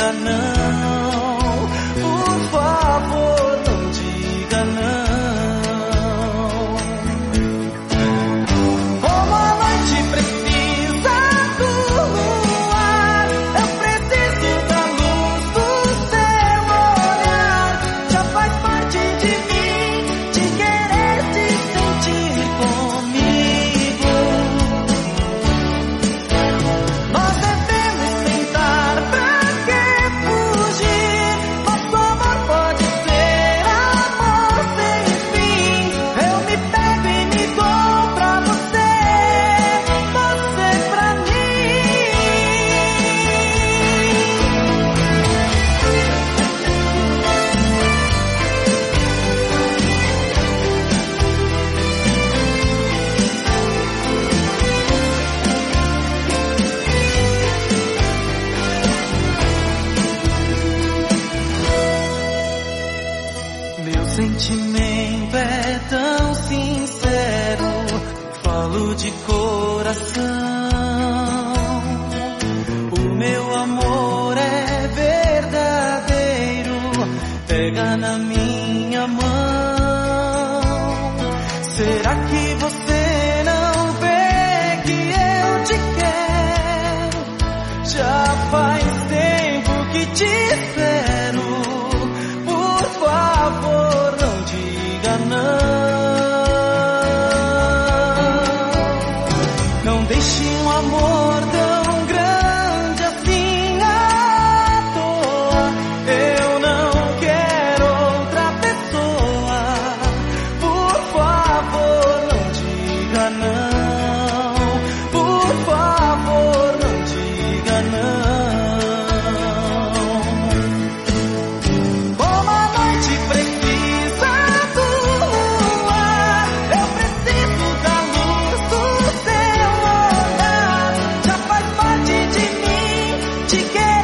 diga não. Por favor, não diga não. Como a noite precisa do luar, eu preciso da luz do seu olhar. Já faz parte de mim, de querer te sentir comigo. Nós devemos tentar, pra que fugir? Nosso amor pode ser amor sem fim. Eu me pego e me dou pra você, você pra mim. Meu sentimento é tão sincero, falo de coração. O meu amor é verdadeiro, pega na minha mão. Será que você não vê que eu te quero? Já faz tempo que te espero. Por favor, não diga não. Não deixe um amor tão grande assim à toa. Eu não quero outra pessoa. Por favor, não diga não. Por favor, não diga não. Como a noite precisa do luar, eu preciso da luz do seu olhar. Já faz parte de mim, de querer